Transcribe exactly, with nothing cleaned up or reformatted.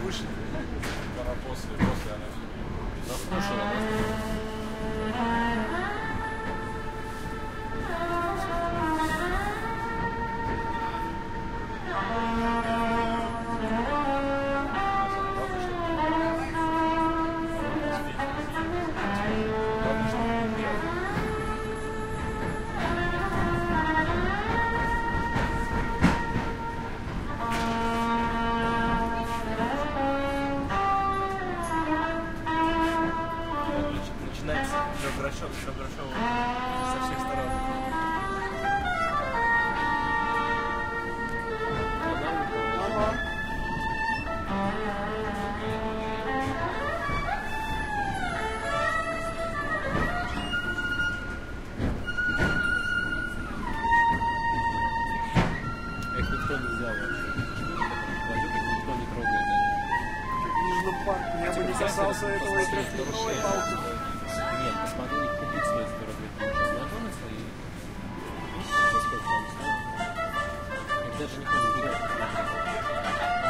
выше. Она после, после она заслушала. Добрачев, Добрачев со всех сторон. Их никто не взял вообще. Никто не трогает. В Южном парке я бы не касался этого и трехметровой палки. Нет, посмотри, их купить стоит сто рублей. Ты можешь знакомиться и... Ну, сколько там стоит? Их даже никто не берет.